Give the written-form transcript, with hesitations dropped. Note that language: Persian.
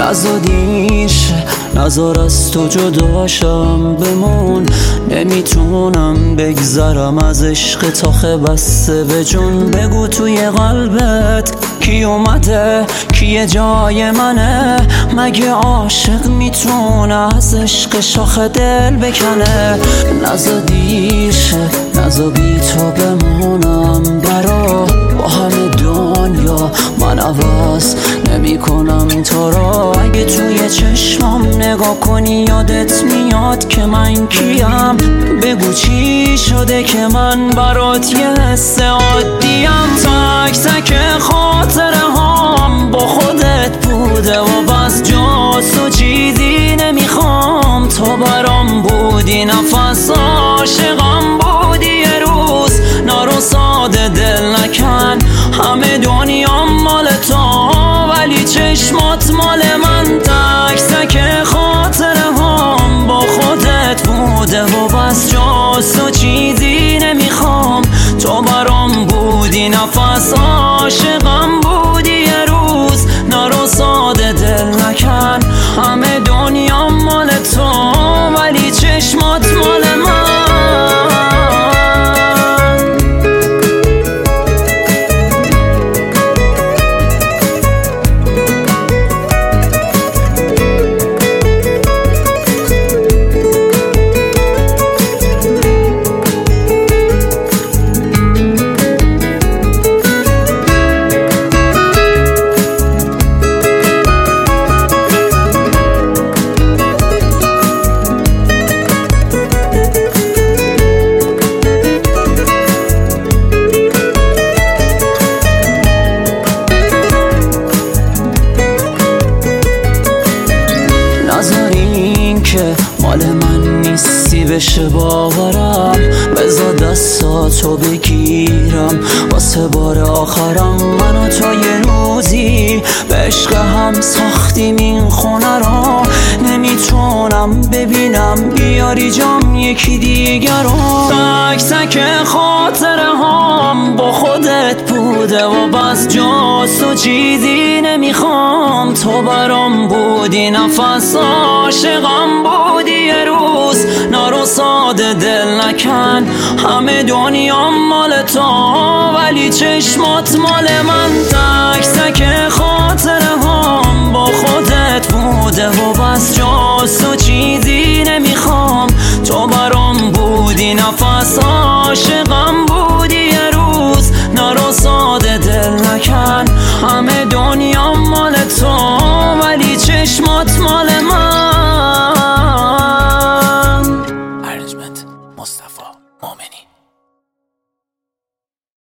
نزادیش نزار از تو جداشم بمون، نمیتونم بگذرم از عشق تاخه بسته به جون. بگو توی قلبت کی اومده، کی جای منه؟ مگه عاشق میتونه از عشق شاخ دل بکنه؟ نزادیش نزا بی تو بمونم برا، با همه دنیا من عوض نمی کنم تو را. اگه توی چشمام نگاه کنی یادت میاد که من کیم. بگو چی شده که من برات یه حس عادیم. تک تک خاطره هام با خودت بوده و بس جاست و چیزی نمیخوام. تو برام بودی نفس عاشقم بودی، یه روز نارو ساده دل نکن. همه دنیام مال تو ولی چشمات مال من. تک تک خاطره هام با خودت بوده و بس جاست و چیزی نمیخوام. تو برام بودی نفس عاشقم بودی، یه روز نارو ساده دل نکن. همه دنیام مال تو ولی چشمات مال من. که مال من نیستی بشه باورم. بذار دستاتو بگیرم واسه بار آخرم. من و تو یه روزی به عشق هم ساختیم این خونه را. نمیتونم ببینم بیاری جام یکی دیگر رو. تک تک خاطره هام با خودت بوده و بس جاست و چیزی نمیخوام. تو برام بودی نفس عاشقم بودی، یه روز نارو ساده دل نکن. همه دنیام مال تو ولی چشمات مال من.